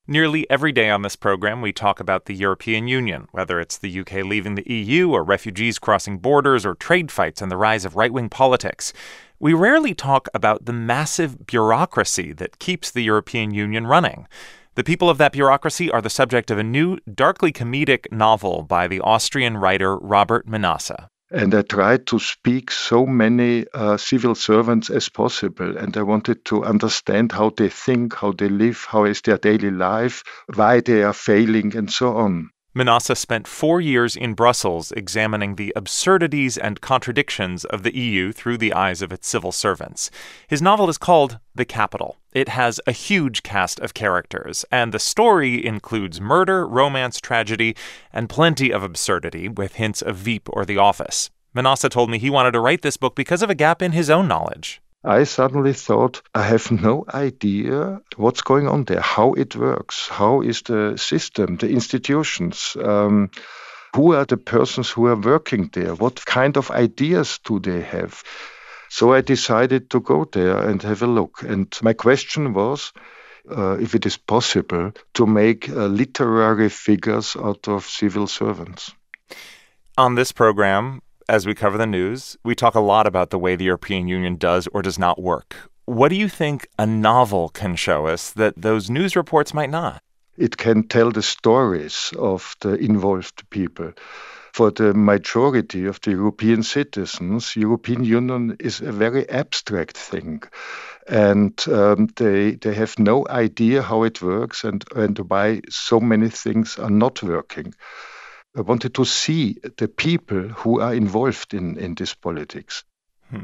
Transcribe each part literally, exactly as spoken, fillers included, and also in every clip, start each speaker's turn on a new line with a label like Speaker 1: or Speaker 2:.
Speaker 1: Nearly every day on this program, we talk about the European Union, whether it's the U K leaving the E U or refugees crossing borders or trade fights and the rise of right-wing politics. We rarely talk about the massive bureaucracy that keeps the European Union running. The people of that bureaucracy are the subject of a new, darkly comedic novel by the Austrian writer Robert Menasse.
Speaker 2: And I tried to speak so many uh, civil servants as possible. And I wanted to understand how they think, how they live, how is their daily life, why they are failing, and so on.
Speaker 1: Menasse spent four years in Brussels examining the absurdities and contradictions of the E U through the eyes of its civil servants. His novel is called The Capital. It has a huge cast of characters, and the story includes murder, romance, tragedy, and plenty of absurdity with hints of Veep or The Office. Menasse told me he wanted to write this book because of a gap in his own knowledge.
Speaker 2: I suddenly thought, I have no idea what's going on there, how it works, how is the system, the institutions, um, who are the persons who are working there, what kind of ideas do they have. So I decided to go there and have a look. And my question was, uh, if it is possible to make uh, literary figures out of civil servants.
Speaker 1: On this program, as we cover the news, we talk a lot about the way the European Union does or does not work. What do you think a novel can show us that those news reports might not?
Speaker 2: It can tell the stories of the involved people. For the majority of the European citizens, European Union is a very abstract thing. And um, they they have no idea how it works and, and why so many things are not working. I wanted to see the people who are involved in, in this politics.
Speaker 1: Hmm.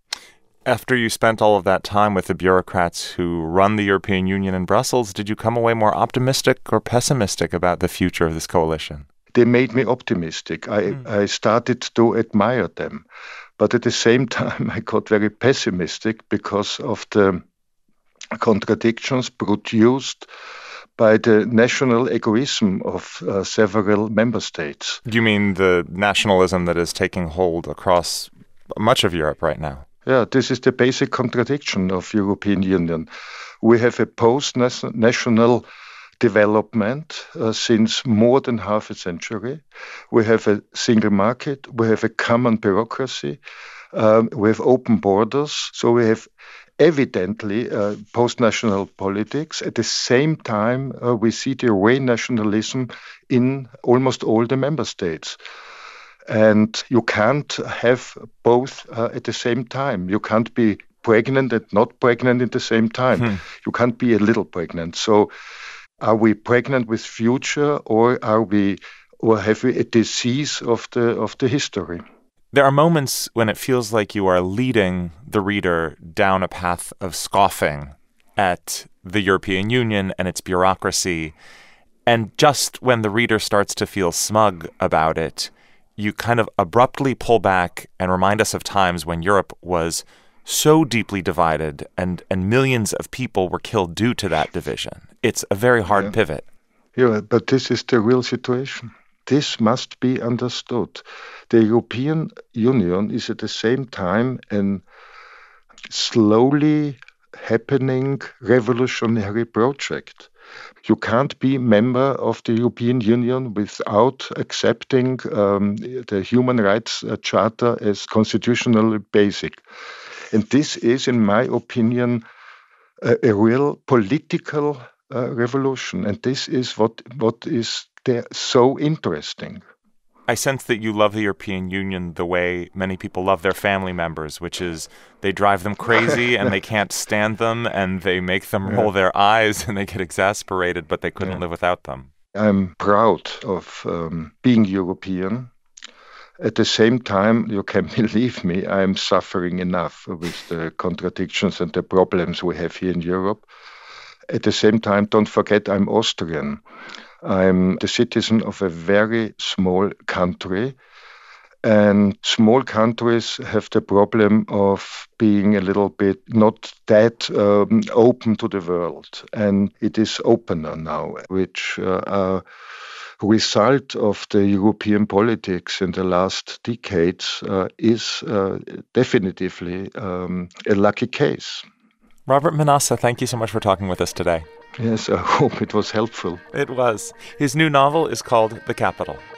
Speaker 1: After you spent all of that time with the bureaucrats who run the European Union in Brussels, did you come away more optimistic or pessimistic about the future of this coalition?
Speaker 2: They made me optimistic. I, mm. I started to admire them. But at the same time, I got very pessimistic because of the contradictions produced by the national egoism of uh, several member states.
Speaker 1: You mean the nationalism that is taking hold across much of Europe right now?
Speaker 2: Yeah, this is the basic contradiction of European Union. We have a post-national development uh, since more than half a century. We have a single market, we have a common bureaucracy, um, we have open borders, so we have evidently uh, post-national politics. At the same time, uh, we see the re-nationalism in almost all the member states. And you can't have both uh, at the same time. You can't be pregnant and not pregnant at the same time. Hmm. You can't be a little pregnant. So are we pregnant with future, or are we, or have we a disease of the of the history?
Speaker 1: There are moments when it feels like you are leading the reader down a path of scoffing at the European Union and its bureaucracy. And just when the reader starts to feel smug about it, you kind of abruptly pull back and remind us of times when Europe was so deeply divided and, and millions of people were killed due to that division. It's a very hard
Speaker 2: yeah.
Speaker 1: pivot.
Speaker 2: Yeah, but this is the real situation. This must be understood. The European Union is at the same time a slowly happening revolutionary project. You can't be member of the European Union without accepting um, the Human Rights Charter as constitutionally basic. And this is, in my opinion, a, a real political uh, revolution. And this is what, what is there so interesting.
Speaker 1: I sense that you love the European Union the way many people love their family members, which is they drive them crazy and they can't stand them and they make them roll yeah. their eyes and they get exasperated, but they couldn't yeah. live without them.
Speaker 2: I'm proud of um, being European. At the same time, you can believe me, I'm suffering enough with the contradictions and the problems we have here in Europe. At the same time, don't forget, I'm Austrian. I'm the citizen of a very small country, and small countries have the problem of being a little bit not that um, open to the world, and it is opener now, which uh, are result of the European politics in the last decades uh, is uh, definitively um, a lucky case.
Speaker 1: Robert Menasse, thank you so much for talking with us today.
Speaker 2: Yes, I hope it was helpful.
Speaker 1: It was. His new novel is called The Capital.